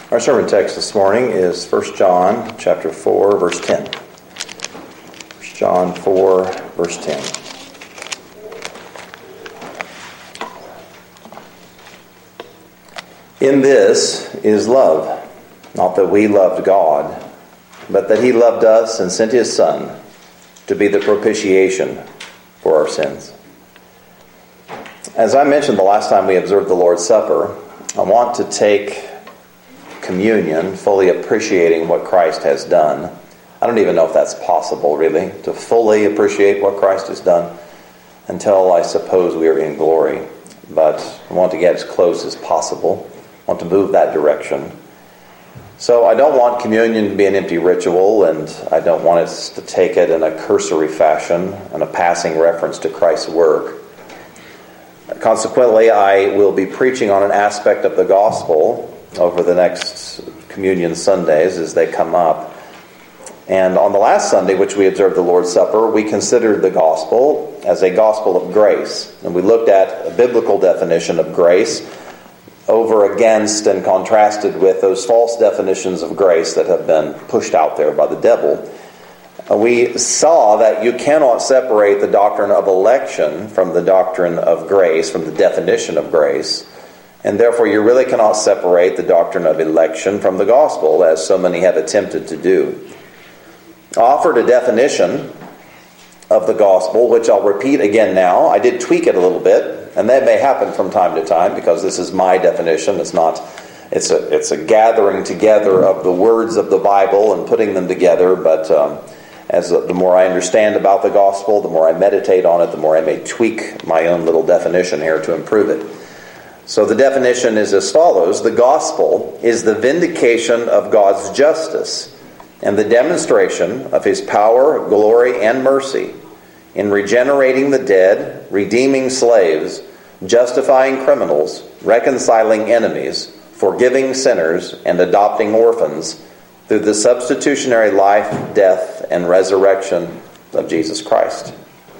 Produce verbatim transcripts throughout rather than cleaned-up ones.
Our sermon text this morning is First John chapter four, verse ten. First John four, verse ten. In this is love, not that we loved God, but that He loved us and sent His Son to be the propitiation for our sins. As I mentioned the last time we observed the Lord's Supper, I want to take communion fully appreciating what Christ has done. I don't even know if that's possible, really, to fully appreciate what Christ has done until I suppose we are in glory. But I want to get as close as possible. I want to move that direction. So I don't want communion to be an empty ritual, and I don't want us to take it in a cursory fashion and a passing reference to Christ's work. Consequently, I will be preaching on an aspect of the gospel over the next communion Sundays as they come up. And on the last Sunday, which we observed the Lord's Supper, we considered the gospel as a gospel of grace. And we looked at a biblical definition of grace over against and contrasted with those false definitions of grace that have been pushed out there by the devil. We saw that you cannot separate the doctrine of election from the doctrine of grace, from the definition of grace. And therefore you really cannot separate the doctrine of election from the gospel, as so many have attempted to do. I offered a definition of the gospel, which I'll repeat again now. I did tweak it a little bit, and that may happen from time to time because this is my definition. It's not, it's a, it's a gathering together of the words of the Bible and putting them together, but um, as the, the more I understand about the gospel, the more I meditate on it, the more I may tweak my own little definition here to improve it. So the definition is as follows. The gospel is the vindication of God's justice and the demonstration of His power, glory, and mercy in regenerating the dead, redeeming slaves, justifying criminals, reconciling enemies, forgiving sinners, and adopting orphans through the substitutionary life, death, and resurrection of Jesus Christ.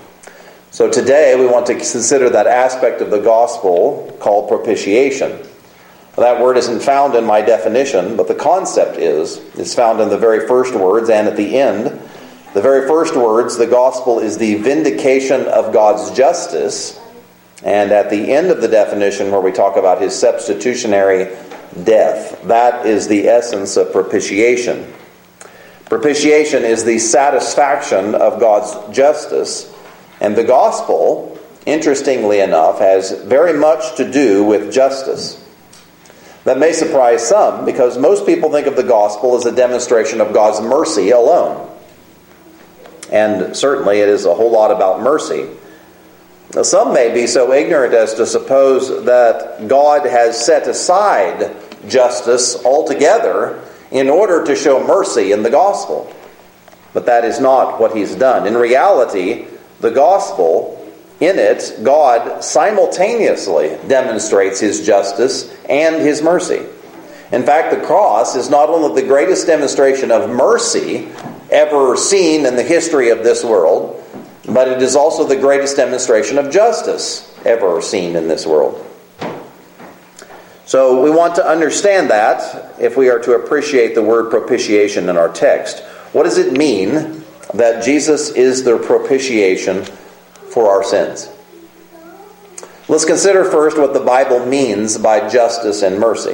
So today we want to consider that aspect of the gospel called propitiation. That word isn't found in my definition, but the concept is. It's found in the very first words and at the end. The very first words, the gospel is the vindication of God's justice. And at the end of the definition where we talk about His substitutionary death, that is the essence of propitiation. Propitiation is the satisfaction of God's justice. And the gospel, interestingly enough, has very much to do with justice. That may surprise some, because most people think of the gospel as a demonstration of God's mercy alone. And certainly it is a whole lot about mercy. Now, some may be so ignorant as to suppose that God has set aside justice altogether in order to show mercy in the gospel. But that is not what He's done. In reality, the gospel, in it, God simultaneously demonstrates His justice and His mercy. In fact, the cross is not only the greatest demonstration of mercy ever seen in the history of this world, but it is also the greatest demonstration of justice ever seen in this world. So we want to understand that if we are to appreciate the word propitiation in our text. What does it mean that Jesus is the propitiation for our sins? Let's consider first what the Bible means by justice and mercy.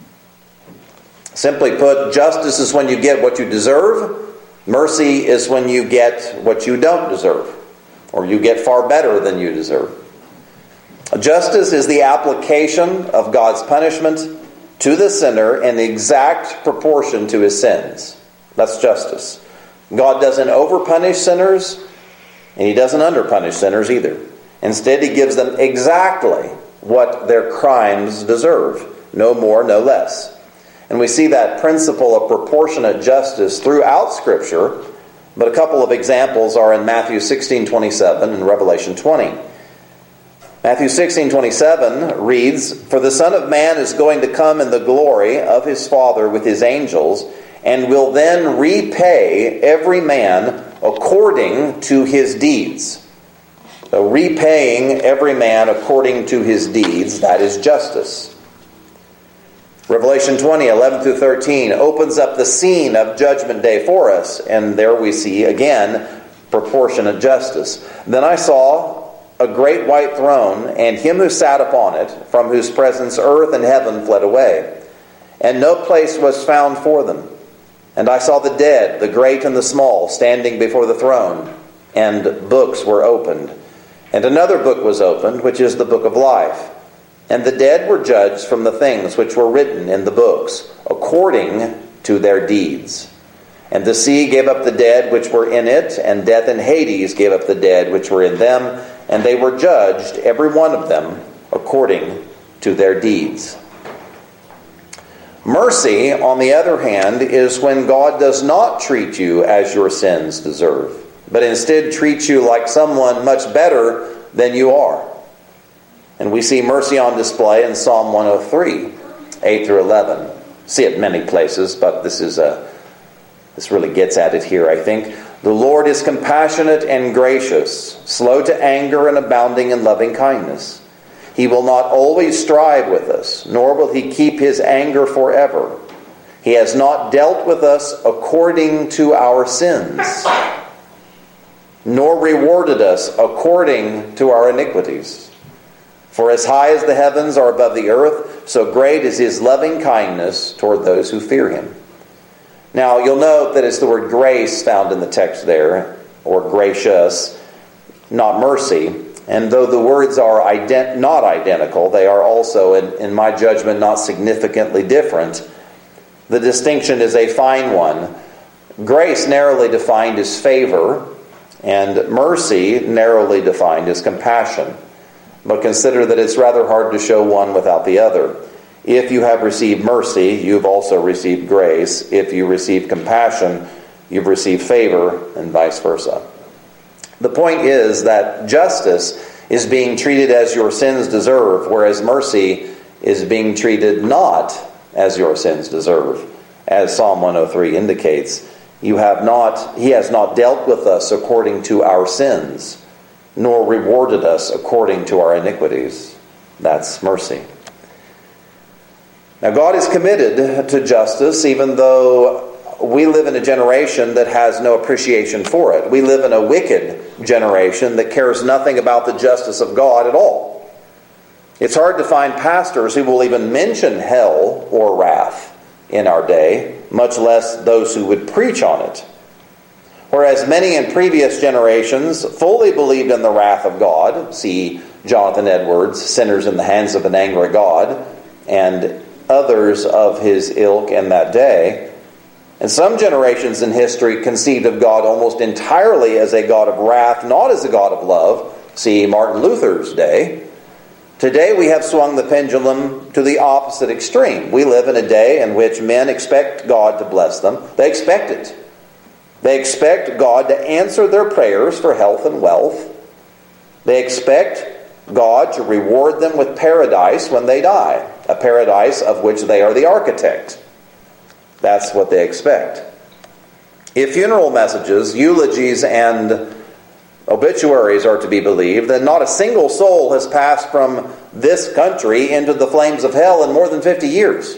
Simply put, justice is when you get what you deserve. Mercy is when you get what you don't deserve, or you get far better than you deserve. Justice is the application of God's punishment to the sinner in exact proportion to his sins. That's justice. God doesn't overpunish sinners, and He doesn't underpunish sinners either. Instead, He gives them exactly what their crimes deserve. No more, no less. And we see that principle of proportionate justice throughout Scripture, but a couple of examples are in Matthew sixteen twenty-seven and Revelation twenty. Matthew sixteen twenty-seven reads, "For the Son of Man is going to come in the glory of His Father with His angels, and will then repay every man according to his deeds." So repaying every man according to his deeds, that is justice. Revelation twenty, eleven through thirteen opens up the scene of Judgment Day for us, and there we see again proportionate justice. Then I saw a great white throne, and him who sat upon it, from whose presence earth and heaven fled away, and no place was found for them. And I saw the dead, the great and the small, standing before the throne, and books were opened. And another book was opened, which is the book of life. And the dead were judged from the things which were written in the books, according to their deeds. And the sea gave up the dead which were in it, and death and Hades gave up the dead which were in them, and they were judged, every one of them, according to their deeds. Mercy, on the other hand, is when God does not treat you as your sins deserve, but instead treats you like someone much better than you are. And we see mercy on display in Psalm one oh three, eight through eleven. See it many places, but this is a this really gets at it here, I think. The Lord is compassionate and gracious, slow to anger and abounding in loving kindness. He will not always strive with us, nor will he keep his anger forever. He has not dealt with us according to our sins, nor rewarded us according to our iniquities. For as high as the heavens are above the earth, so great is his loving kindness toward those who fear him. Now, you'll note that it's the word grace found in the text there, or gracious, not mercy. And though the words are ident- not identical, they are also, in, in my judgment, not significantly different. The distinction is a fine one. Grace, narrowly defined, is favor, and mercy, narrowly defined, is compassion. But consider that it's rather hard to show one without the other. If you have received mercy, you've also received grace. If you receive compassion, you've received favor, and vice versa. The point is that justice is being treated as your sins deserve, whereas mercy is being treated not as your sins deserve. As Psalm one oh three indicates, you have not, he has not dealt with us according to our sins, nor rewarded us according to our iniquities. That's mercy. Now, God is committed to justice, even though we live in a generation that has no appreciation for it. We live in a wicked generation that cares nothing about the justice of God at all. It's hard to find pastors who will even mention hell or wrath in our day, much less those who would preach on it. Whereas many in previous generations fully believed in the wrath of God, see Jonathan Edwards, Sinners in the Hands of an Angry God, and others of his ilk in that day. And some generations in history conceived of God almost entirely as a God of wrath, not as a God of love. See Martin Luther's day. Today we have swung the pendulum to the opposite extreme. We live in a day in which men expect God to bless them. They expect it. They expect God to answer their prayers for health and wealth. They expect God to reward them with paradise when they die, a paradise of which they are the architect. That's what they expect. If funeral messages, eulogies, and obituaries are to be believed, then not a single soul has passed from this country into the flames of hell in more than fifty years.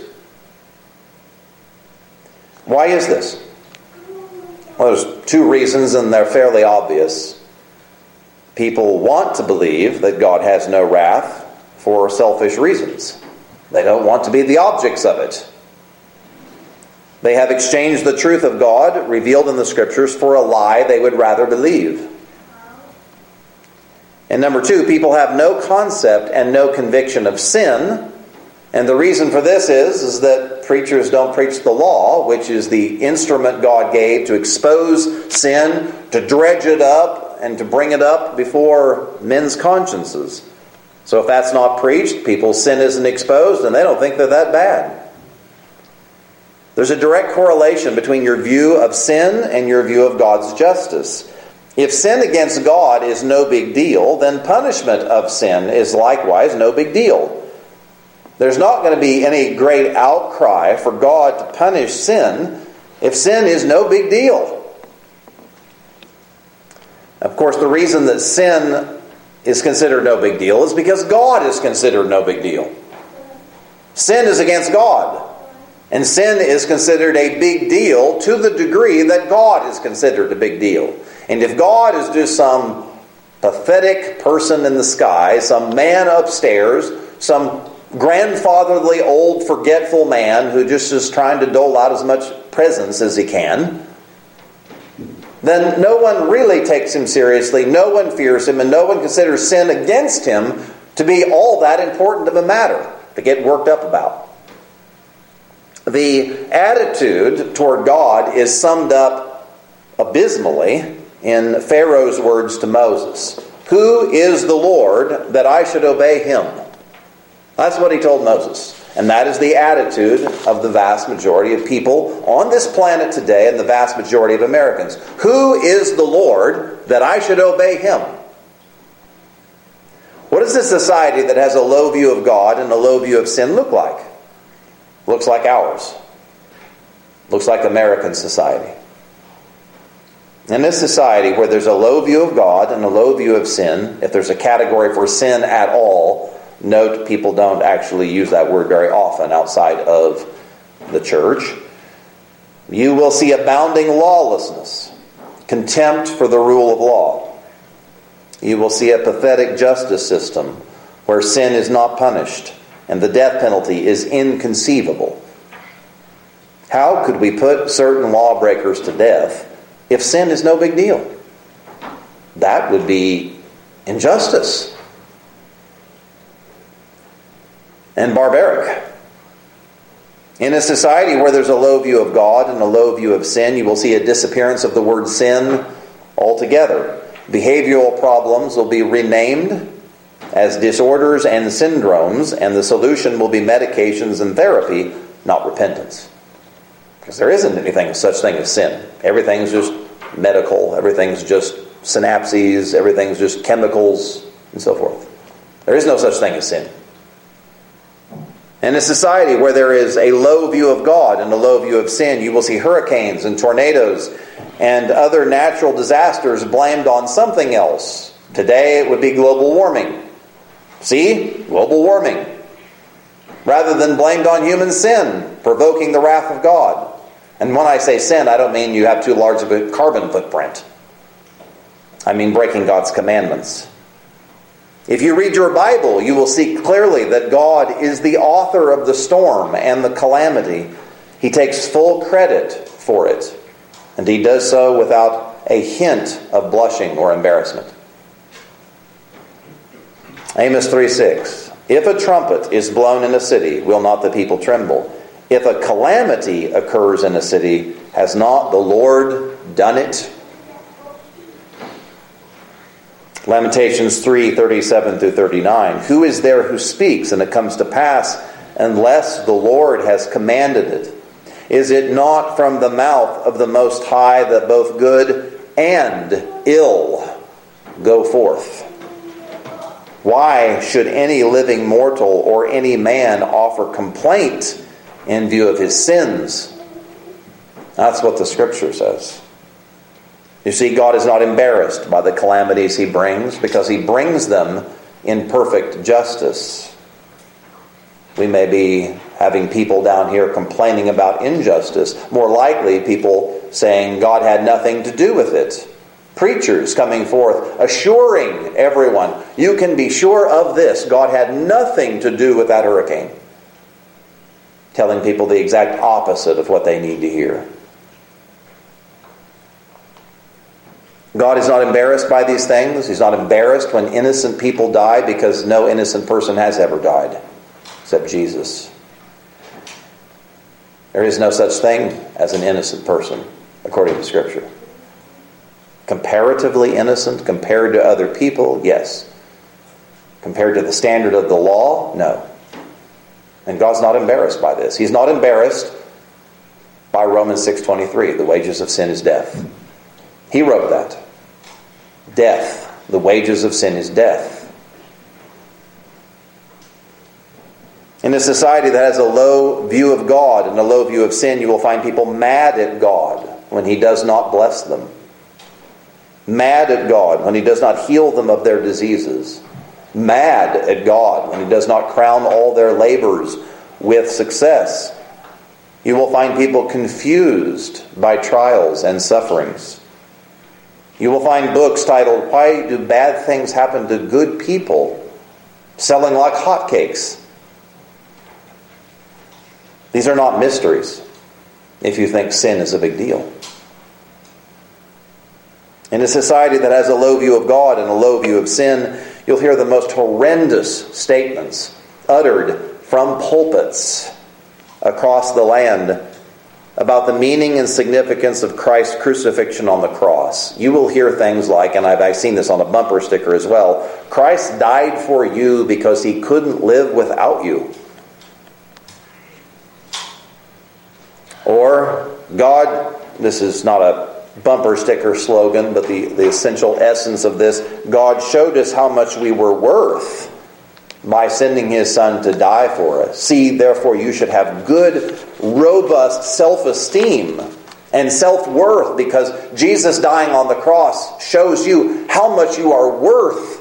Why is this? Well, there's two reasons, and they're fairly obvious. People want to believe that God has no wrath for selfish reasons. They don't want to be the objects of it. They have exchanged the truth of God revealed in the Scriptures for a lie they would rather believe. And number two, people have no concept and no conviction of sin. And the reason for this is, is that preachers don't preach the law, which is the instrument God gave to expose sin, to dredge it up, and to bring it up before men's consciences. So if that's not preached, people's sin isn't exposed, and they don't think they're that bad. There's a direct correlation between your view of sin and your view of God's justice. If sin against God is no big deal, then punishment of sin is likewise no big deal. There's not going to be any great outcry for God to punish sin if sin is no big deal. Of course, the reason that sin is considered no big deal is because God is considered no big deal. Sin is against God. And sin is considered a big deal to the degree that God is considered a big deal. And if God is just some pathetic person in the sky, some man upstairs, some grandfatherly old forgetful man who just is trying to dole out as much presents as he can, then no one really takes him seriously, no one fears him, and no one considers sin against him to be all that important of a matter to get worked up about. The attitude toward God is summed up abysmally in Pharaoh's words to Moses. Who is the Lord that I should obey him? That's what he told Moses. And that is the attitude of the vast majority of people on this planet today and the vast majority of Americans. Who is the Lord that I should obey him? What does a society that has a low view of God and a low view of sin look like? Looks like ours. Looks like American society. In this society where there's a low view of God and a low view of sin, if there's a category for sin at all, note people don't actually use that word very often outside of the church, you will see abounding lawlessness, contempt for the rule of law. You will see a pathetic justice system where sin is not punished and the death penalty is inconceivable. How could we put certain lawbreakers to death if sin is no big deal? That would be injustice and barbaric. In a society where there's a low view of God and a low view of sin, you will see a disappearance of the word sin altogether. Behavioral problems will be renamed as disorders and syndromes, and the solution will be medications and therapy, not repentance. Because there isn't anything such thing as sin. Everything's just medical, everything's just synapses, everything's just chemicals, and so forth. There is no such thing as sin. In a society where there is a low view of God and a low view of sin, you will see hurricanes and tornadoes and other natural disasters blamed on something else. Today it would be global warming. See? Global warming. Rather than blamed on human sin, provoking the wrath of God. And when I say sin, I don't mean you have too large of a carbon footprint. I mean breaking God's commandments. If you read your Bible, you will see clearly that God is the author of the storm and the calamity. He takes full credit for it. And he does so without a hint of blushing or embarrassment. Amos three six. If a trumpet is blown in a city, will not the people tremble? If a calamity occurs in a city, has not the Lord done it? Lamentations three thirty-seven through thirty-nine. Who is there who speaks, and it comes to pass, unless the Lord has commanded it? Is it not from the mouth of the Most High that both good and ill go forth? Why should any living mortal or any man offer complaint in view of his sins? That's what the Scripture says. You see, God is not embarrassed by the calamities he brings because he brings them in perfect justice. We may be having people down here complaining about injustice. More likely, people saying God had nothing to do with it. Preachers coming forth, assuring everyone, you can be sure of this, God had nothing to do with that hurricane. Telling people the exact opposite of what they need to hear. God is not embarrassed by these things. He's not embarrassed when innocent people die, because no innocent person has ever died except Jesus. There is no such thing as an innocent person, according to Scripture. Comparatively innocent compared to other people, yes. Compared to the standard of the law, no. And God's not embarrassed by this. He's not embarrassed by Romans six twenty-three. The wages of sin is death. He wrote that. Death. The wages of sin is death. In a society that has a low view of God and a low view of sin, you will find people mad at God when he does not bless them. Mad at God when he does not heal them of their diseases. Mad at God when he does not crown all their labors with success. You will find people confused by trials and sufferings. You will find books titled, "Why Do Bad Things Happen to Good People?" selling like hotcakes. These are not mysteries if you think sin is a big deal. In a society that has a low view of God and a low view of sin, you'll hear the most horrendous statements uttered from pulpits across the land about the meaning and significance of Christ's crucifixion on the cross. You will hear things like, and I've, I've seen this on a bumper sticker as well, "Christ died for you because he couldn't live without you." Or, God, this is not a bumper sticker slogan, but the, the essential essence of this, God showed us how much we were worth by sending his Son to die for us. See, therefore, you should have good, robust self-esteem and self-worth, because Jesus dying on the cross shows you how much you are worth.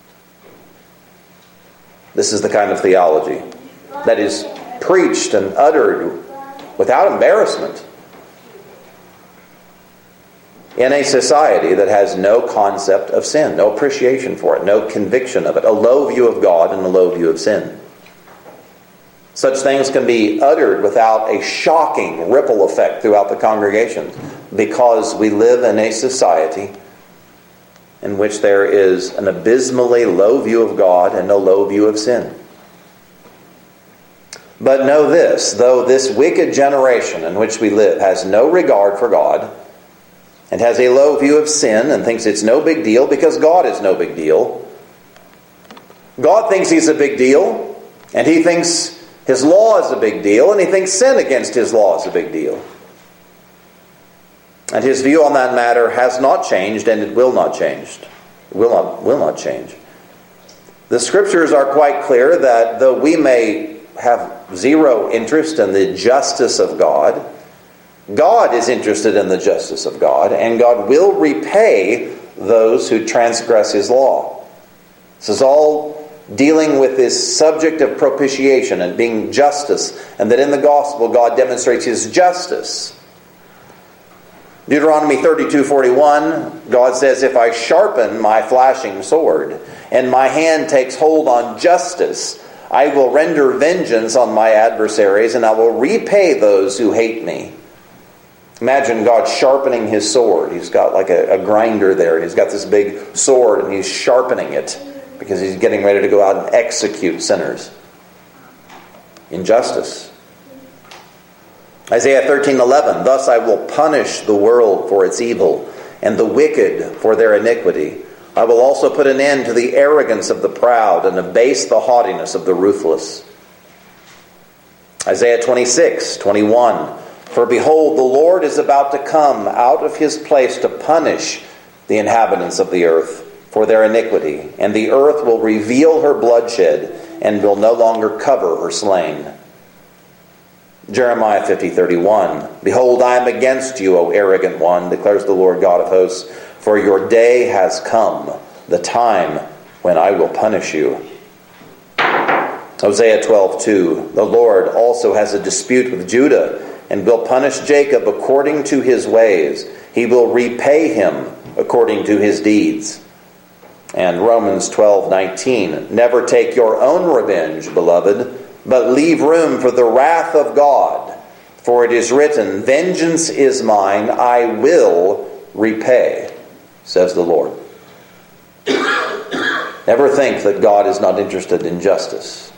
This is the kind of theology that is preached and uttered without embarrassment in a society that has no concept of sin, no appreciation for it, no conviction of it, a low view of God and a low view of sin. Such things can be uttered without a shocking ripple effect throughout the congregation, because we live in a society in which there is an abysmally low view of God and a low view of sin. But know this, though this wicked generation in which we live has no regard for God, and has a low view of sin and thinks it's no big deal because God is no big deal. God thinks he's a big deal, and he thinks his law is a big deal, and he thinks sin against his law is a big deal. And his view on that matter has not changed, and it will not change. It will not, will not change. The Scriptures are quite clear that though we may have zero interest in the justice of God, God is interested in the justice of God, and God will repay those who transgress his law. This is all dealing with this subject of propitiation and being justice, and that in the gospel God demonstrates his justice. Deuteronomy thirty-two forty-one, God says, "If I sharpen my flashing sword, and my hand takes hold on justice, I will render vengeance on my adversaries, and I will repay those who hate me." Imagine God sharpening his sword. He's got like a, a grinder there. He's got this big sword and he's sharpening it because he's getting ready to go out and execute sinners. Injustice. Isaiah thirteen eleven, "Thus I will punish the world for its evil and the wicked for their iniquity. I will also put an end to the arrogance of the proud and abase the haughtiness of the ruthless." Isaiah twenty-six twenty-one, "For behold, the Lord is about to come out of his place to punish the inhabitants of the earth for their iniquity, and the earth will reveal her bloodshed and will no longer cover her slain." Jeremiah fifty thirty-one, "Behold, I am against you, O arrogant one, declares the Lord God of hosts, for your day has come, the time when I will punish you." Hosea twelve two, "The Lord also has a dispute with Judah, and will punish Jacob according to his ways. He will repay him according to his deeds." And Romans twelve nineteen, "Never take your own revenge, beloved, but leave room for the wrath of God. For it is written, 'Vengeance is mine, I will repay,' says the Lord." Never think that God is not interested in justice.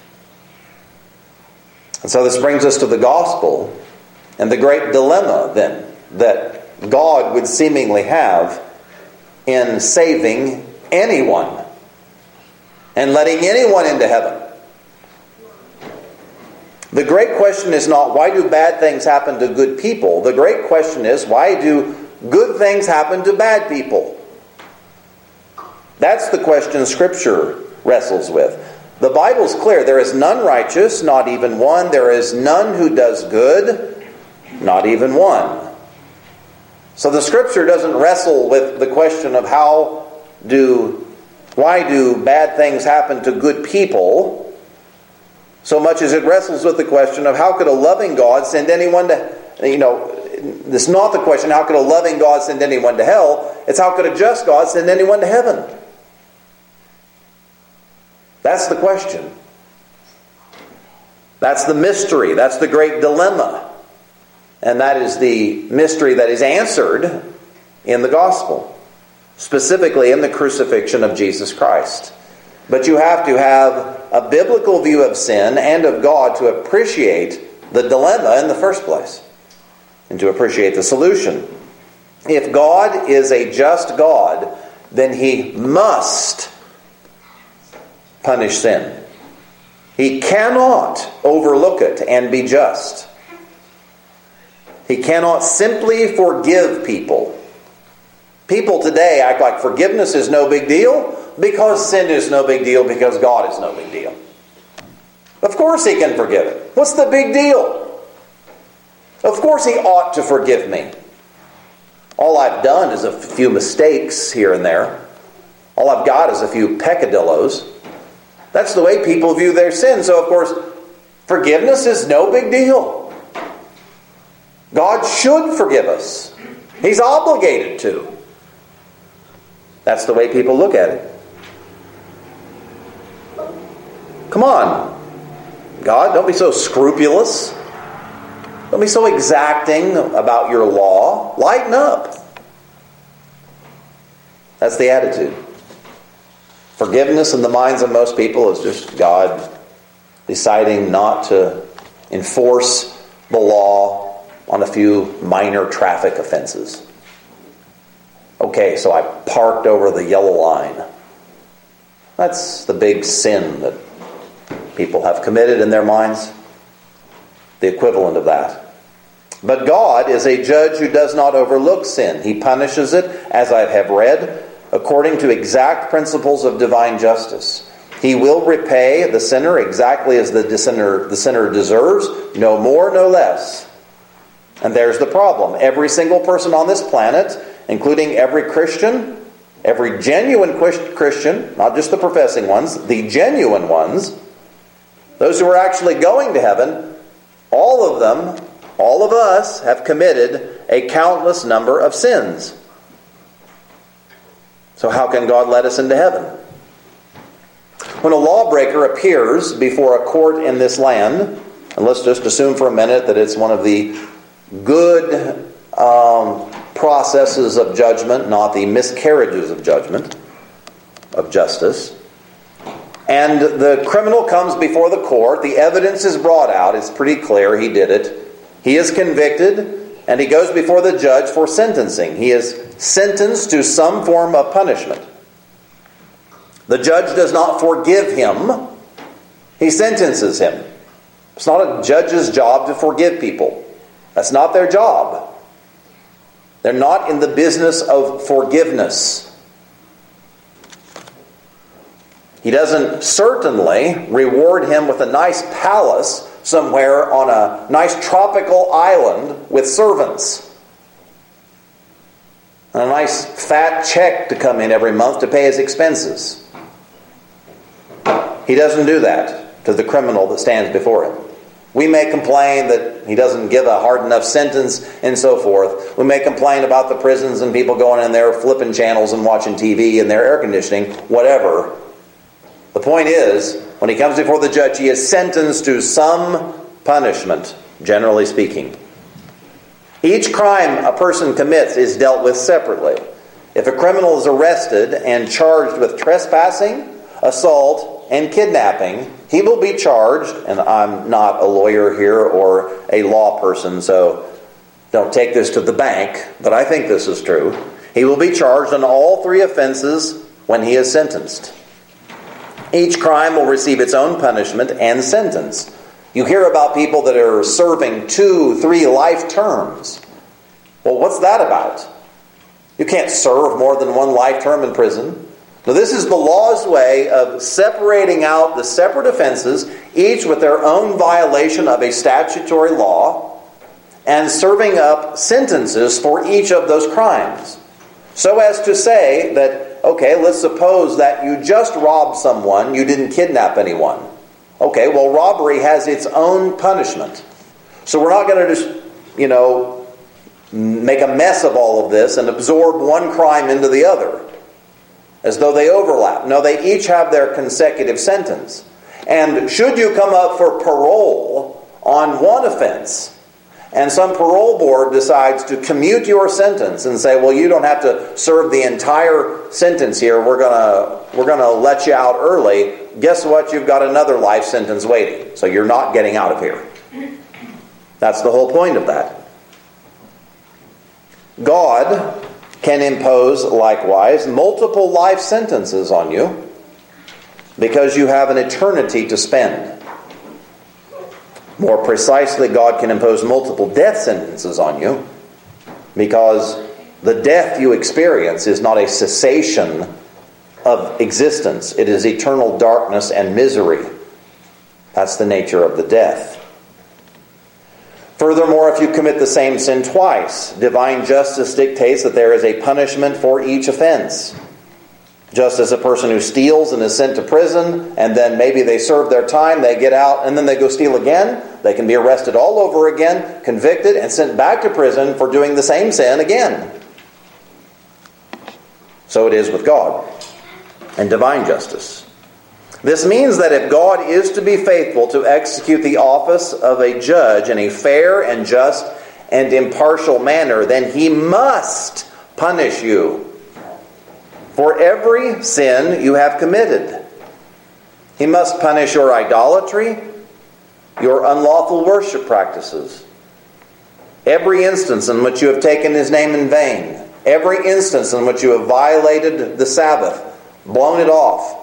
And so this brings us to the gospel and the great dilemma then that God would seemingly have in saving anyone and letting anyone into heaven. The great question is not, why do bad things happen to good people? The great question is, why do good things happen to bad people? That's the question Scripture wrestles with. The Bible's clear. There is none righteous, not even one. There is none who does good, not even one. So the Scripture doesn't wrestle with the question of how do, why do bad things happen to good people? So much as it wrestles with the question of how could a loving God send anyone to, you know, it's not the question, how could a loving God send anyone to hell? It's how could a just God send anyone to heaven? That's the question. That's the mystery. That's the great dilemma. And that is the mystery that is answered in the gospel, specifically in the crucifixion of Jesus Christ. But you have to have a biblical view of sin and of God to appreciate the dilemma in the first place, and to appreciate the solution. If God is a just God, then He must punish sin. He cannot overlook it and be just. He cannot simply forgive people. People today act like forgiveness is no big deal because sin is no big deal because God is no big deal. Of course He can forgive it. What's the big deal? Of course He ought to forgive me. All I've done is a few mistakes here and there. All I've got is a few peccadillos. That's the way people view their sin. So of course, forgiveness is no big deal. God should forgive us. He's obligated to. That's the way people look at it. Come on, God, don't be so scrupulous. Don't be so exacting about your law. Lighten up. That's the attitude. Forgiveness in the minds of most people is just God deciding not to enforce the law on a few minor traffic offenses. Okay, so I parked over the yellow line. That's the big sin that people have committed in their minds. The equivalent of that. But God is a judge who does not overlook sin. He punishes it, as I have read, according to exact principles of divine justice. He will repay the sinner exactly as the sinner, the sinner deserves, no more, no less. And there's the problem. Every single person on this planet, including every Christian, every genuine Christian, not just the professing ones, the genuine ones, those who are actually going to heaven, all of them, all of us have committed a countless number of sins. So how can God let us into heaven? When a lawbreaker appears before a court in this land, and let's just assume for a minute that it's one of the good um, processes of judgment, not the miscarriages of judgment, of justice, and the criminal comes before the court, the evidence is brought out, it's pretty clear he did it, he is convicted, and he goes before the judge for sentencing. He is sentenced to some form of punishment. The judge does not forgive him. He sentences him. It's not a judge's job to forgive people. That's not their job. They're not in the business of forgiveness. He doesn't certainly reward him with a nice palace somewhere on a nice tropical island with servants. And a nice fat check to come in every month to pay his expenses. He doesn't do that to the criminal that stands before him. We may complain that he doesn't give a hard enough sentence and so forth. We may complain about the prisons and people going in there flipping channels and watching T V and their air conditioning, whatever. The point is, when he comes before the judge, he is sentenced to some punishment, generally speaking. Each crime a person commits is dealt with separately. If a criminal is arrested and charged with trespassing, assault, and kidnapping, he will be charged, and I'm not a lawyer here or a law person, so don't take this to the bank, but I think this is true. He will be charged on all three offenses when he is sentenced. Each crime will receive its own punishment and sentence. You hear about people that are serving two, three life terms. Well, what's that about? You can't serve more than one life term in prison. Now, this is the law's way of separating out the separate offenses, each with their own violation of a statutory law, and serving up sentences for each of those crimes. So as to say that, okay, let's suppose that you just robbed someone, you didn't kidnap anyone. Okay, well, robbery has its own punishment. So we're not going to just, you know, make a mess of all of this and absorb one crime into the other, as though they overlap. No, they each have their consecutive sentence. And should you come up for parole on one offense, and some parole board decides to commute your sentence and say, well, you don't have to serve the entire sentence here, we're gonna we're gonna let you out early, guess what? You've got another life sentence waiting. So you're not getting out of here. That's the whole point of that. God can impose, likewise, multiple life sentences on you because you have an eternity to spend. More precisely, God can impose multiple death sentences on you because the death you experience is not a cessation of existence. It is eternal darkness and misery. That's the nature of the death. Furthermore, if you commit the same sin twice, divine justice dictates that there is a punishment for each offense. Just as a person who steals and is sent to prison, and then maybe they serve their time, they get out, and then they go steal again, they can be arrested all over again, convicted, and sent back to prison for doing the same sin again. So it is with God and divine justice. This means that if God is to be faithful to execute the office of a judge in a fair and just and impartial manner, then He must punish you for every sin you have committed. He must punish your idolatry, your unlawful worship practices, every instance in which you have taken His name in vain, every instance in which you have violated the Sabbath, blown it off,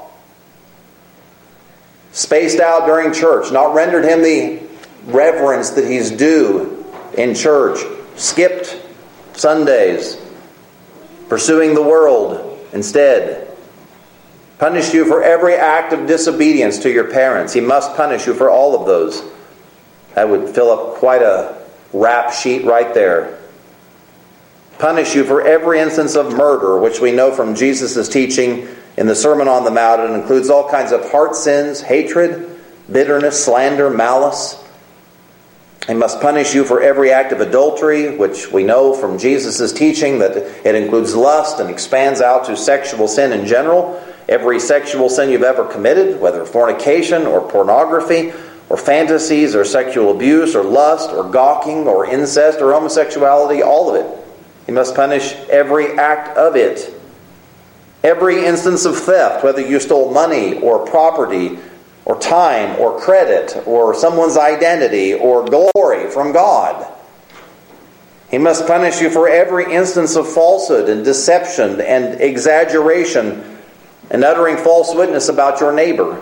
spaced out during church, not rendered Him the reverence that He's due in church, skipped Sundays, pursuing the world instead. Punished you for every act of disobedience to your parents. He must punish you for all of those. That would fill up quite a rap sheet right there. Punish you for every instance of murder, which we know from Jesus' teaching in the Sermon on the Mount. It includes all kinds of heart sins, hatred, bitterness, slander, malice. He must punish you for every act of adultery, which we know from Jesus' teaching that it includes lust and expands out to sexual sin in general. Every sexual sin you've ever committed, whether fornication or pornography or fantasies or sexual abuse or lust or gawking or incest or homosexuality, all of it. He must punish every act of it. Every instance of theft, whether you stole money or property or time, or credit, or someone's identity, or glory from God. He must punish you for every instance of falsehood and deception and exaggeration and uttering false witness about your neighbor.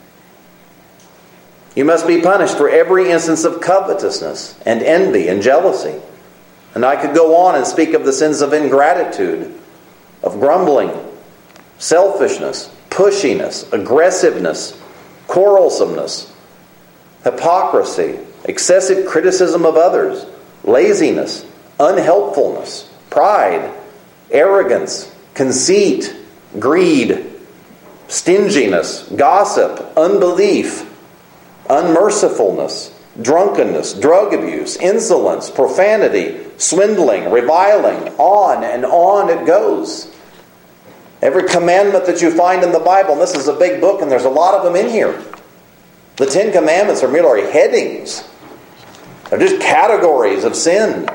You must be punished for every instance of covetousness and envy and jealousy. And I could go on and speak of the sins of ingratitude, of grumbling, selfishness, pushiness, aggressiveness, quarrelsomeness, hypocrisy, excessive criticism of others, laziness, unhelpfulness, pride, arrogance, conceit, greed, stinginess, gossip, unbelief, unmercifulness, drunkenness, drug abuse, insolence, profanity, swindling, reviling, on and on it goes. Every commandment that you find in the Bible, and this is a big book and there's a lot of them in here. The Ten Commandments are merely headings. They're just categories of sin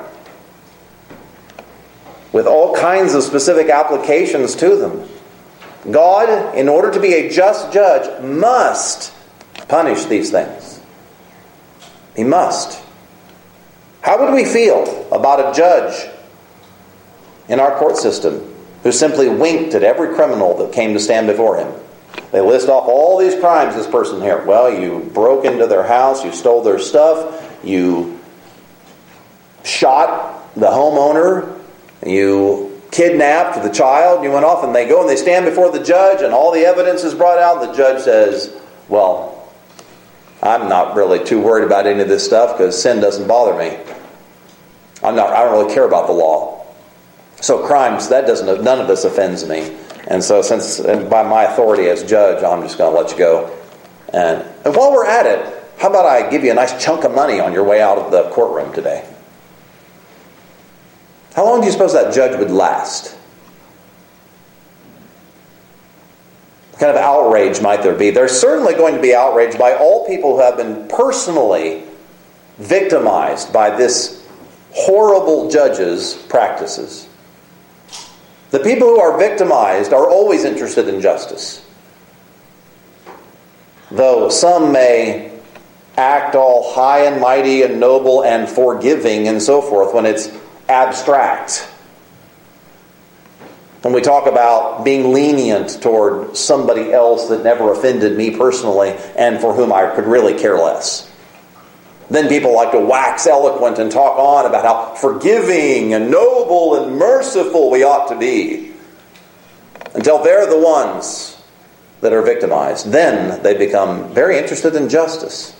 with all kinds of specific applications to them. God, in order to be a just judge, must punish these things. He must. How would we feel about a judge in our court system who simply winked at every criminal that came to stand before him? They list off all these crimes this person here. Well, you broke into their house, you stole their stuff, you shot the homeowner, you kidnapped the child, you went off, and they go and they stand before the judge and all the evidence is brought out. The judge says, well, I'm not really too worried about any of this stuff because sin doesn't bother me. I'm not, I don't really care about the law. So crimes, that doesn't, none of this offends me. And so since by my authority as judge, I'm just going to let you go And, and while we're at it, how about I give you a nice chunk of money on your way out of the courtroom today? How long do you suppose that judge would last? What kind of outrage might there be? There's certainly going to be outrage by all people who have been personally victimized by this horrible judge's practices. The people who are victimized are always interested in justice. Though some may act all high and mighty and noble and forgiving and so forth when it's abstract. When we talk about being lenient toward somebody else that never offended me personally and for whom I could really care less. Then people like to wax eloquent and talk on about how forgiving and noble and merciful we ought to be. Until they're the ones that are victimized. Then they become very interested in justice.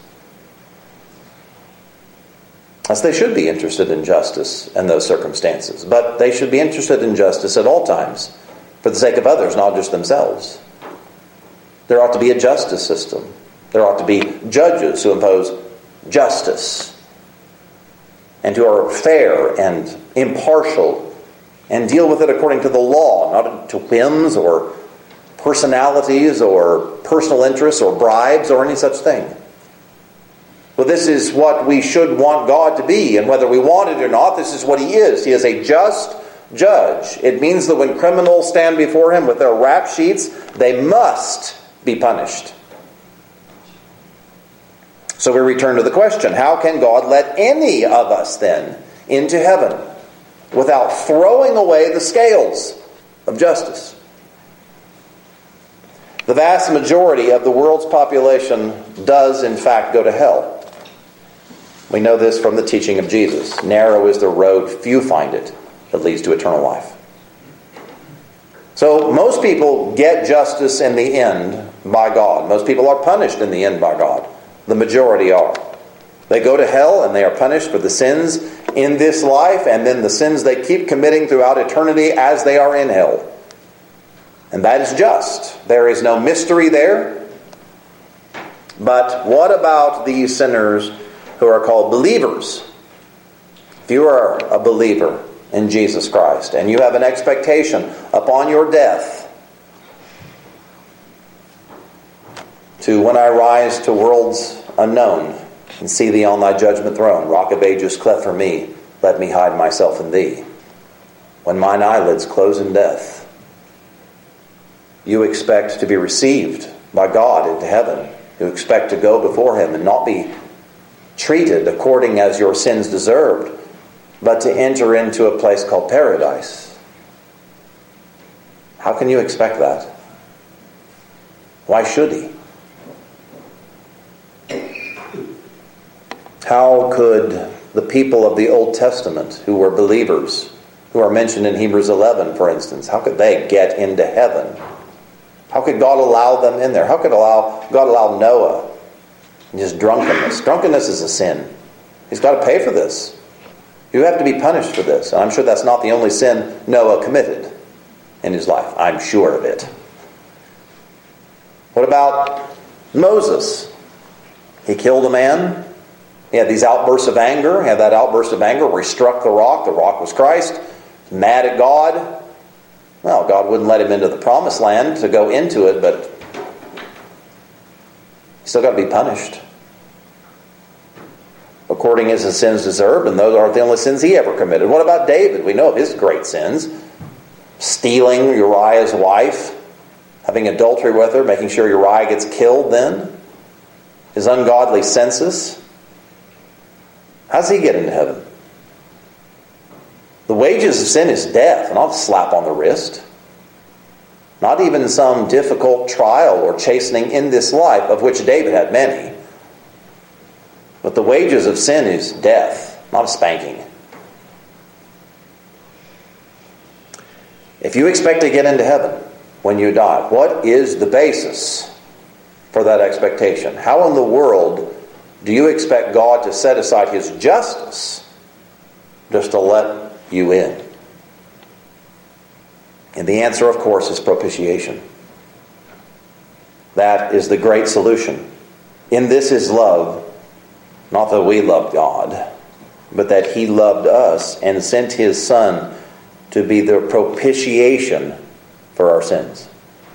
As they should be interested in justice in those circumstances. But they should be interested in justice at all times, for the sake of others, not just themselves. There ought to be a justice system. There ought to be judges who impose justice, and who are fair and impartial, and deal with it according to the law, not to whims or personalities or personal interests or bribes or any such thing. Well, this is what we should want God to be, and whether we want it or not, this is what He is. He is a just judge. It means that when criminals stand before Him with their rap sheets, they must be punished. So we return to the question, how can God let any of us then into heaven without throwing away the scales of justice? The vast majority of the world's population does in fact go to hell. We know this from the teaching of Jesus. Narrow is the road, few find it, that leads to eternal life. So most people get justice in the end by God. Most people are punished in the end by God. The majority are. They go to hell and they are punished for the sins in this life and then the sins they keep committing throughout eternity as they are in hell. And that is just. There is no mystery there. But what about these sinners who are called believers? If you are a believer in Jesus Christ and you have an expectation upon your death to when I rise to worlds unknown and see thee on thy judgment throne, rock of ages cleft for me, let me hide myself in thee. When mine eyelids close in death, you expect to be received by God into heaven. You expect to go before Him and not be treated according as your sins deserved, but to enter into a place called paradise. How can you expect that? Why should He? How could the people of the Old Testament who were believers, who are mentioned in Hebrews eleven, for instance, how could they get into heaven? How could God allow them in there? How could allow God allow Noah in his drunkenness? Drunkenness is a sin. He's got to pay for this. You have to be punished for this. And I'm sure that's not the only sin Noah committed in his life. I'm sure of it. What about Moses? He killed a man. He had these outbursts of anger. He had that outburst of anger where he struck the rock. The rock was Christ. Mad at God. Well, God wouldn't let him into the promised land to go into it, but he's still got to be punished according as his sins deserved, and those aren't the only sins he ever committed. What about David? We know of his great sins. Stealing Uriah's wife, having adultery with her, making sure Uriah gets killed then. His ungodly census. How does he get into heaven? The wages of sin is death, not a slap on the wrist. Not even some difficult trial or chastening in this life, of which David had many. But the wages of sin is death, not a spanking. If you expect to get into heaven when you die, what is the basis for that expectation? How in the world do you expect God to set aside His justice just to let you in? And the answer, of course, is propitiation. That is the great solution In this is love, not that we loved God, but that He loved us and sent His Son to be the propitiation for our sins.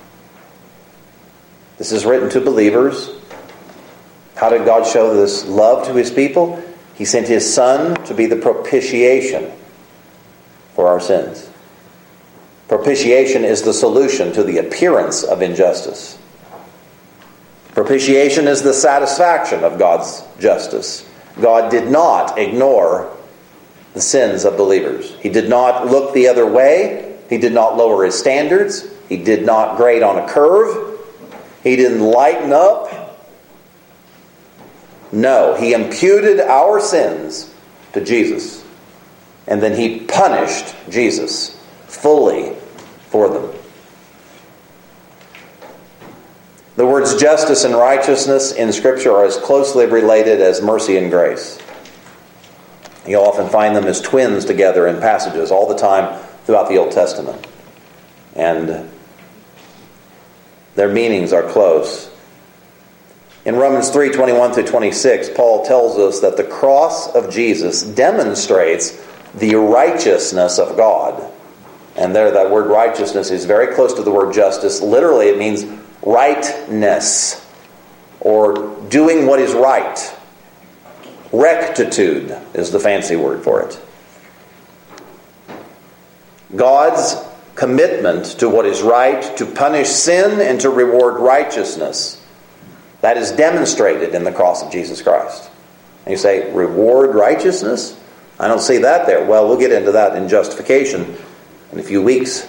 This is written to believers. How did God show this love to His people? He sent His Son to be the propitiation for our sins. Propitiation is the solution to the appearance of injustice. Propitiation is the satisfaction of God's justice. God did not ignore the sins of believers. He did not look the other way. He did not lower His standards. He did not grade on a curve. He didn't lighten up. No, He imputed our sins to Jesus. And then He punished Jesus fully for them. The words justice and righteousness in Scripture are as closely related as mercy and grace. You'll often find them as twins together in passages all the time throughout the Old Testament. And their meanings are close. In Romans three, twenty-one through twenty-six, Paul tells us that the cross of Jesus demonstrates the righteousness of God. And there, that word righteousness is very close to the word justice. Literally, it means rightness, or doing what is right. Rectitude is the fancy word for it. God's commitment to what is right, to punish sin and to reward righteousness, that is demonstrated in the cross of Jesus Christ. And you say, reward righteousness? I don't see that there. Well, we'll get into that in justification in a few weeks.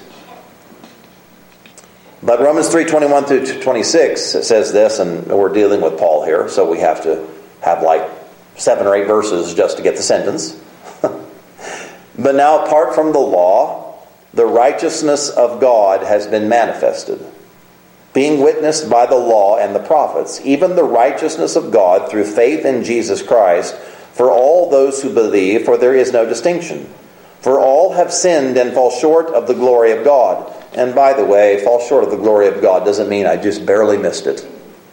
But Romans three, twenty-one through twenty-six says this, and we're dealing with Paul here, so we have to have like seven or eight verses just to get the sentence. But now, apart from the law, the righteousness of God has been manifested, being witnessed by the law and the prophets, even the righteousness of God through faith in Jesus Christ, for all those who believe, for there is no distinction. For all have sinned and fall short of the glory of God. And by the way, fall short of the glory of God doesn't mean I just barely missed it.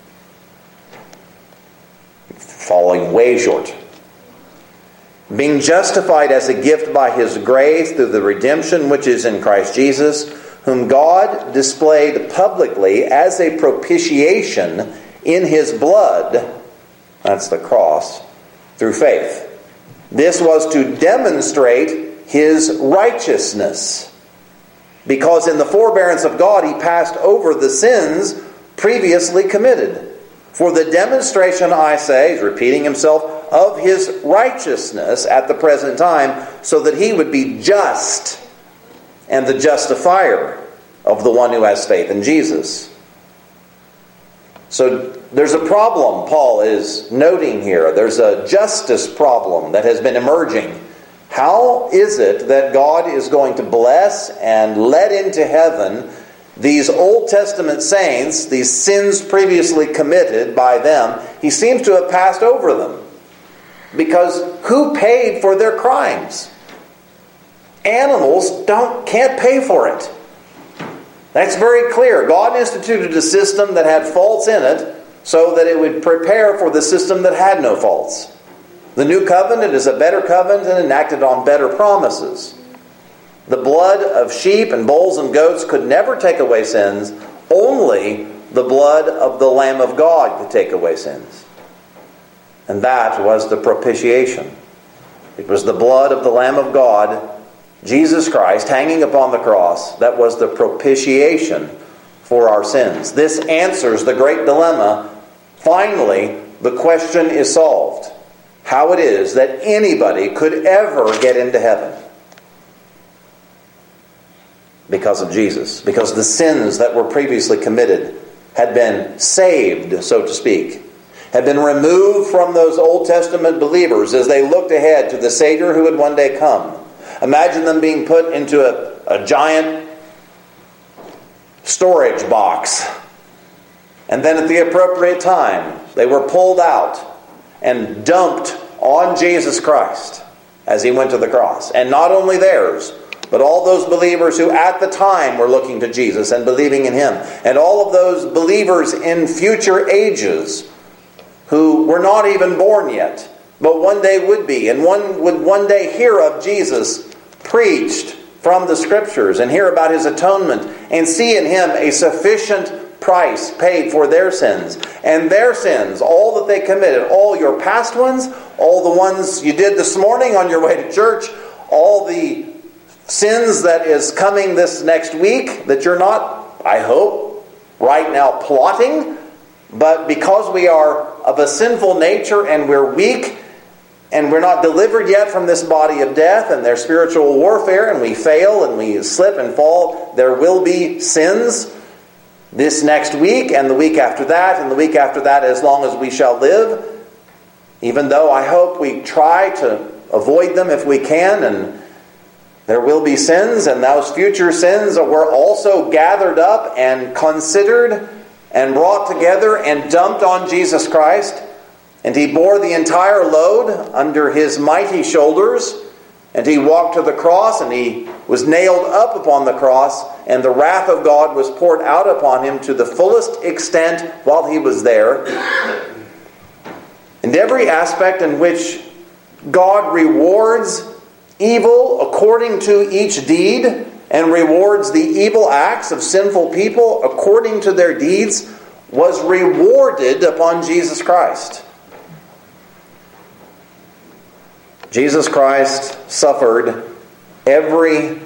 Falling way short. Being justified as a gift by His grace through the redemption which is in Christ Jesus, whom God displayed publicly as a propitiation in His blood, that's the cross, through faith. This was to demonstrate His righteousness, because in the forbearance of God He passed over the sins previously committed. For the demonstration, I say, He's repeating Himself, of His righteousness at the present time, so that He would be just and the justifier of the one who has faith in Jesus. So there's a problem Paul is noting here. There's a justice problem that has been emerging. How is it that God is going to bless and let into heaven these Old Testament saints, these sins previously committed by them? He seems to have passed over them. Because who paid for their crimes? Animals don't can't pay for it. That's very clear. God instituted a system that had faults in it so that it would prepare for the system that had no faults. The new covenant is a better covenant and enacted on better promises. The blood of sheep and bulls and goats could never take away sins. Only the blood of the Lamb of God could take away sins. And that was the propitiation. It was the blood of the Lamb of God, Jesus Christ, hanging upon the cross, that was the propitiation for our sins. This answers the great dilemma. Finally, the question is solved. How it is that anybody could ever get into heaven. Because of Jesus. Because the sins that were previously committed had been saved, so to speak. Had been removed from those Old Testament believers as they looked ahead to the Savior who would one day come. Imagine them being put into a, a giant storage box. And then at the appropriate time, they were pulled out and dumped on Jesus Christ as He went to the cross. And not only theirs, but all those believers who at the time were looking to Jesus and believing in Him. And all of those believers in future ages who were not even born yet, but one day would be, and one would one day hear of Jesus preached from the Scriptures and hear about His atonement and see in Him a sufficient price paid for their sins. And their sins, all that they committed, all your past ones, all the ones you did this morning on your way to church, all the sins that is coming this next week that you're not, I hope, right now plotting, but because we are of a sinful nature and we're weak and we're not delivered yet from this body of death and their spiritual warfare, and we fail and we slip and fall, there will be sins this next week and the week after that and the week after that, as long as we shall live, even though I hope we try to avoid them if we can. And there will be sins, and those future sins were also gathered up and considered and brought together and dumped on Jesus Christ. And He bore the entire load under His mighty shoulders. And He walked to the cross, and He was nailed up upon the cross. And the wrath of God was poured out upon Him to the fullest extent while He was there. And every aspect in which God rewards evil according to each deed, and rewards the evil acts of sinful people according to their deeds, was rewarded upon Jesus Christ. Jesus Christ suffered every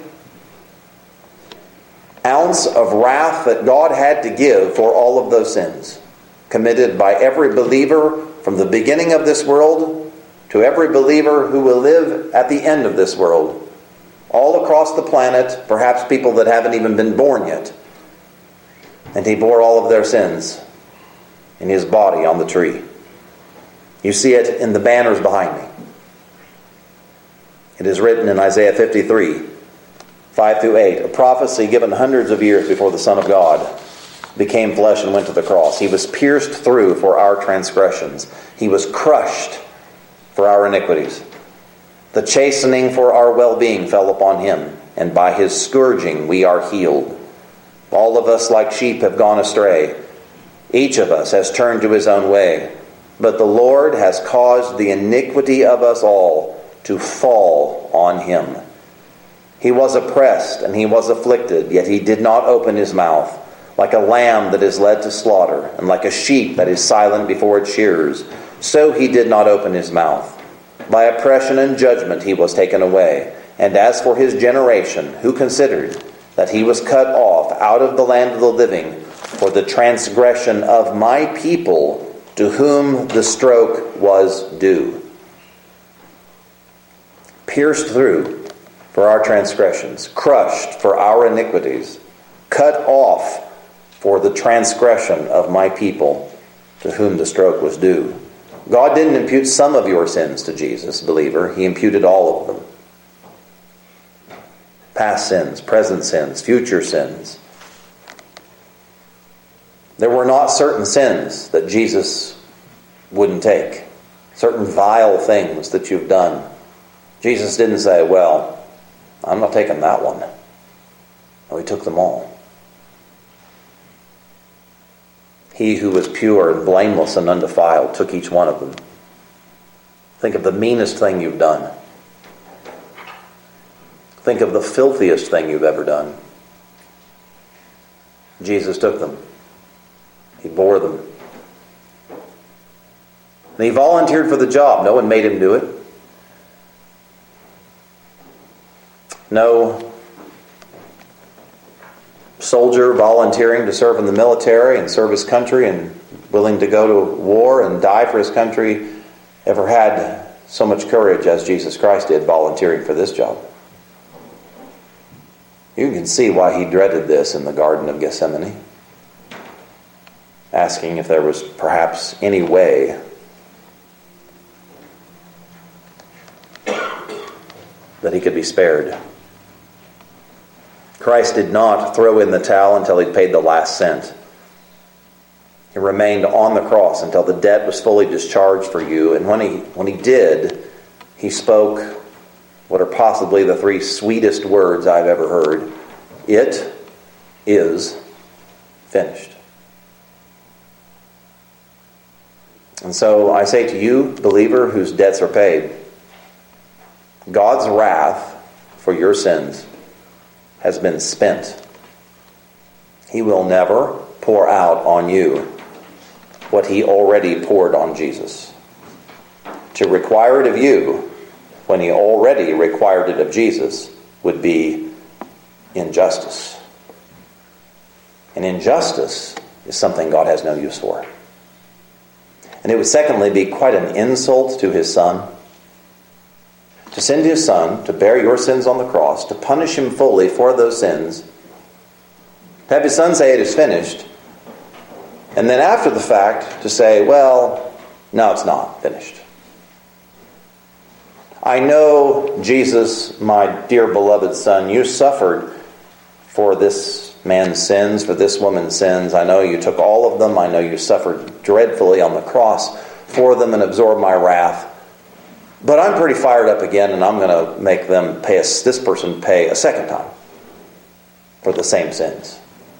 ounce of wrath that God had to give for all of those sins committed by every believer from the beginning of this world to every believer who will live at the end of this world. All across the planet, perhaps people that haven't even been born yet. And He bore all of their sins in His body on the tree. You see it in the banners behind me. It is written in Isaiah fifty-three, five through eight, a prophecy given hundreds of years before the Son of God became flesh and went to the cross. He was pierced through for our transgressions. He was crushed for our iniquities. The chastening for our well-being fell upon Him, and by His scourging we are healed. All of us like sheep have gone astray. Each of us has turned to his own way. But the Lord has caused the iniquity of us all to fall on Him. He was oppressed and He was afflicted, yet He did not open His mouth. Like a lamb that is led to slaughter, and like a sheep that is silent before its shearers, so He did not open His mouth. By oppression and judgment He was taken away. And as for His generation, who considered that He was cut off out of the land of the living for the transgression of my people, to whom the stroke was due. Pierced through for our transgressions, crushed for our iniquities, cut off for the transgression of my people, to whom the stroke was due. God didn't impute some of your sins to Jesus, believer. He imputed all of them. Past sins, present sins, future sins. There were not certain sins that Jesus wouldn't take. Certain vile things that you've done. Jesus didn't say, well, I'm not taking that one. No, He took them all. He who was pure and blameless and undefiled took each one of them. Think of the meanest thing you've done. Think of the filthiest thing you've ever done. Jesus took them. He bore them. And He volunteered for the job. No one made Him do it. No soldier volunteering to serve in the military and serve his country and willing to go to war and die for his country ever had so much courage as Jesus Christ did volunteering for this job. You can see why He dreaded this in the Garden of Gethsemane, asking if there was perhaps any way that He could be spared. Christ did not throw in the towel until He'd paid the last cent. He remained on the cross until the debt was fully discharged for you. And when he, when he did, He spoke what are possibly the three sweetest words I've ever heard. It is finished. And so I say to you, believer, whose debts are paid, God's wrath for your sins has been spent. He will never pour out on you what he already poured on Jesus. To require it of you when he already required it of Jesus would be injustice. And injustice is something God has no use for. And it would secondly be quite an insult to his Son to send his Son to bear your sins on the cross, to punish him fully for those sins, to have his Son say it is finished, and then after the fact to say, well, no, it's not finished. I know, Jesus, my dear beloved Son, you suffered for this man's sins, for this woman's sins. I know you took all of them. I know you suffered dreadfully on the cross for them and absorbed my wrath. But I'm pretty fired up again, and I'm going to make them pay us, this person pay a second time for the same sins.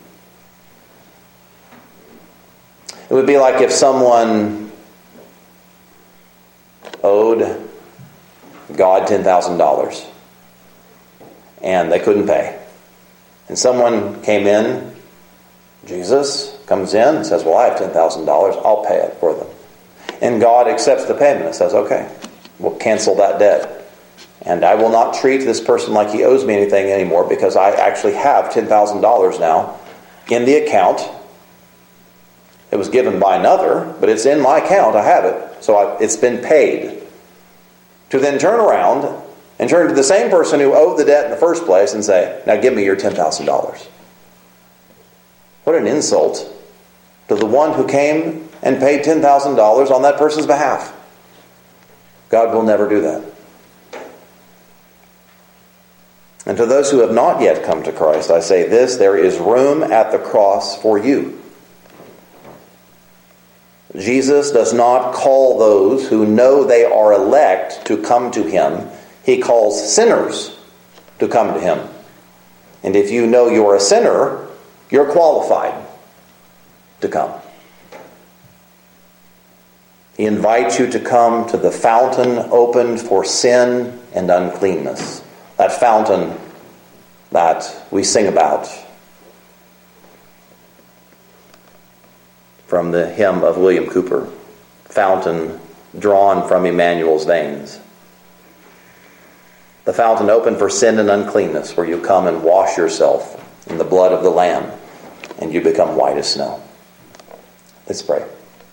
It would be like if someone owed God ten thousand dollars and they couldn't pay. And someone came in, Jesus comes in and says, well, I have ten thousand dollars, I'll pay it for them. And God accepts the payment and says, okay, we'll cancel that debt. And I will not treat this person like he owes me anything anymore because I actually have ten thousand dollars now in the account. It was given by another, but it's in my account. I have it. So I, it's been paid. To then turn around and turn to the same person who owed the debt in the first place and say, now give me your ten thousand dollars. What an insult to the one who came and paid ten thousand dollars on that person's behalf. God will never do that. And to those who have not yet come to Christ, I say this, there is room at the cross for you. Jesus does not call those who know they are elect to come to him. He calls sinners to come to him. And if you know you're a sinner, you're qualified to come. He invites you to come to the fountain opened for sin and uncleanness. That fountain that we sing about from the hymn of William Cooper, fountain drawn from Emmanuel's veins. The fountain open for sin and uncleanness, where you come and wash yourself in the blood of the Lamb, and you become white as snow. Let's pray.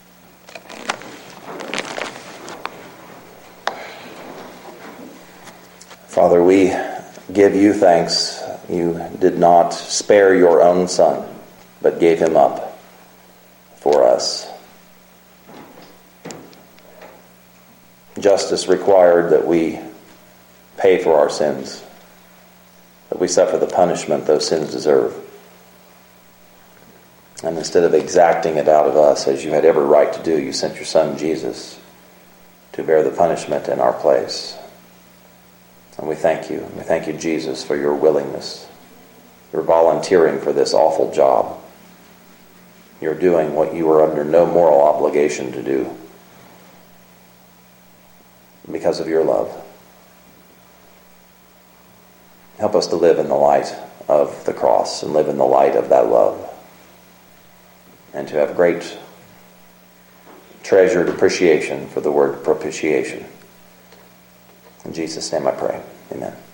Father, we give you thanks. You did not spare your own Son, but gave him up for us. Justice required that we pay for our sins, that we suffer the punishment those sins deserve. And instead of exacting it out of us, as you had every right to do, you sent your Son Jesus to bear the punishment in our place. And we thank you. We thank you, Jesus, for your willingness. Your volunteering for this awful job. You're doing what you are under no moral obligation to do because of your love. Help us to live in the light of the cross and live in the light of that love. And to have great treasured appreciation for the word propitiation. In Jesus' name I pray. Amen.